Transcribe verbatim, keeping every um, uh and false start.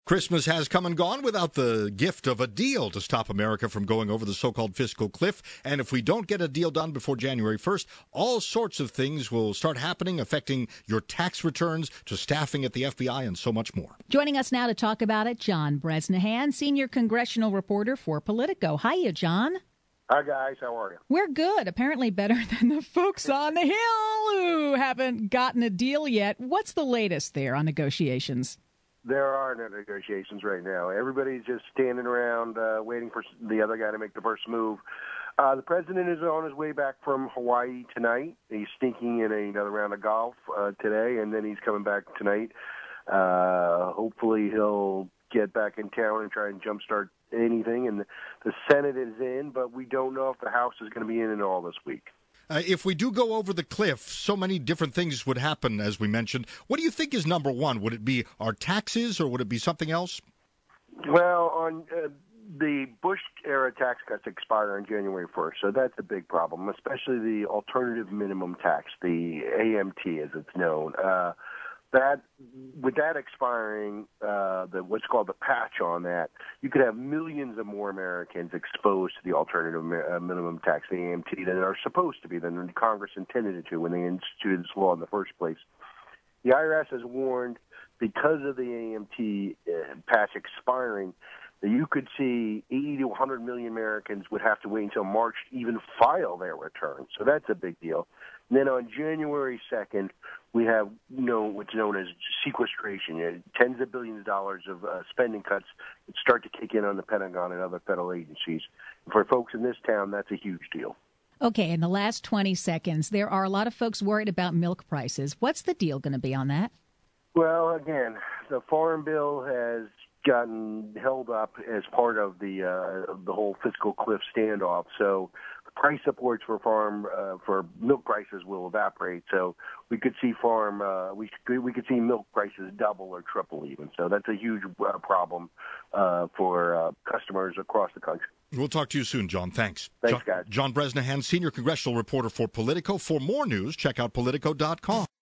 Christmas has come and gone without the gift of a deal to stop America from going over the so-called fiscal cliff. And if we don't get a deal done before January first, all sorts of things will start happening, affecting your tax returns to staffing at the F B I and so much more. Joining us now to talk about it, John Bresnahan, senior congressional reporter for Politico. Hiya, John. Hi, guys. How are you? We're good. Apparently better than the folks on the Hill who haven't gotten a deal yet. What's the latest there on negotiations? There are no negotiations right now. Everybody's just standing around uh, waiting for the other guy to make the first move. Uh, the president is on his way back from Hawaii tonight. He's sneaking in another round of golf uh, today, and then he's coming back tonight. Uh, hopefully he'll get back in town and try and jumpstart anything. And the, the Senate is in, but we don't know if the House is going to be in at all this week. Uh, if we do go over the cliff, so many different things would happen, as we mentioned. What do you think is number one? Would it be our taxes, or would it be something else? Well, on uh, the Bush-era tax cuts expire on January first, so that's a big problem, especially the alternative minimum tax, the A M T as it's known. Uh, that with that expiring, uh, the what's called the patch on that, you could have millions of more Americans exposed to the alternative mi- uh, minimum tax, the A M T, than are supposed to be, than Congress intended it to when they instituted this law in the first place. The I R S has warned, because of the A M T uh, patch expiring, that you could see eighty to one hundred million Americans would have to wait until March to even file their return. So that's a big deal. And then on January second, we have you know, what's known as sequestration. You know, tens of billions of dollars of uh, spending cuts that start to kick in on the Pentagon and other federal agencies. And for folks in this town, that's a huge deal. Okay, in the last twenty seconds, there are a lot of folks worried about milk prices. What's the deal going to be on that? Well, again, the Farm Bill has gotten held up as part of the uh, the whole fiscal cliff standoff. So the price supports for farm uh, for milk prices will evaporate. So we could see farm uh, we could, we could see milk prices double or triple even. So that's a huge uh, problem uh, for uh, customers across the country. We'll talk to you soon, John. Thanks. Thanks, John, guys. John Bresnahan, senior congressional reporter for Politico. For more news, check out Politico dot com.